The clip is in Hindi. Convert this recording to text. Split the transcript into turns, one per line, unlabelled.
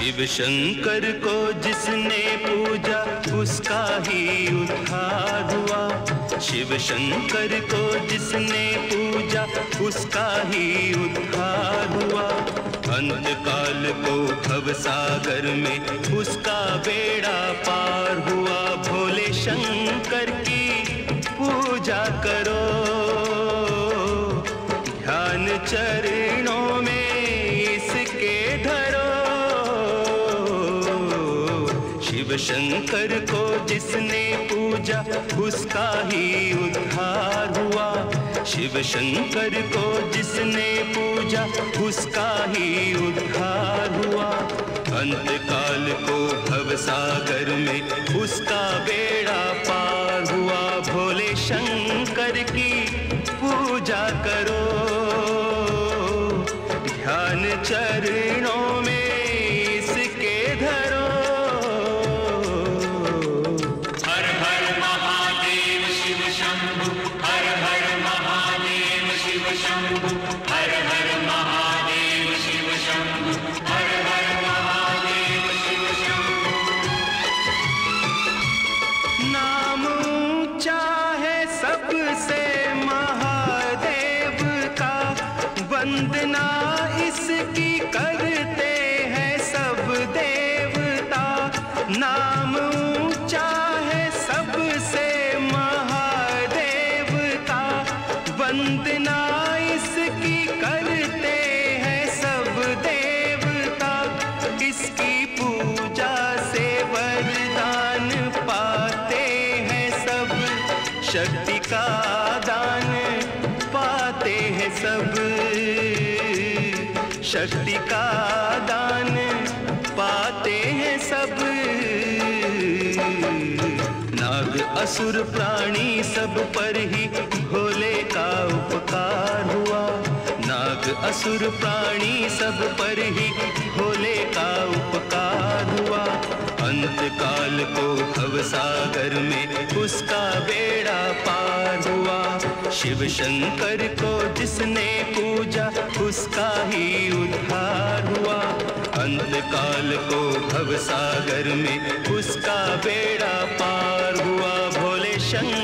शिव शंकर को जिसने पूजा उसका ही उद्धार हुआ। शिव शंकर को जिसने पूजा उसका ही उद्धार हुआ। अंत काल को भवसागर में उसका बेड़ा पार हुआ। भोले शंकर की पूजा करो, ध्यान चरणों में इसके धरो। शिव शंकर को जिसने पूजा उसका ही उद्धार हुआ। शिव शंकर को जिसने पूजा उसका ही उद्धार हुआ। अंत काल को भवसागर में उसका बेड़ा पार हुआ। भोले शंकर की पूजा करो, ध्यान चरणों में इसके धरो।
हर हर महादेव शिव शंभु, हर हर महादेव शिव शंभु, हर हर महादेव शिव शंभु, हर हर महादेव शिव शंभु।
नाम ऊंचा है सबसे महादेव का, वंदना इसकी करते हैं सब देवता। नाम ऊंचा है सबसे महादेव का, वंदना इसकी करते हैं सब देवता। इसकी पूजा से वरदान पाते हैं सब, शक्ति का दान पाते हैं सब, शक्ति का दान पाते हैं सब। नाग असुर प्राणी सब पर ही भोले का उपकार हुआ। नाग असुर प्राणी सब पर ही भोले का उपकार हुआ। अंत काल को भवसागर में उसका बेड़ा पार हुआ। शिव शंकर को जिसने पूजा उसका ही उद्धार हुआ। अंत काल को भवसागर में उसका बेड़ा पार हुआ। भोले शंकर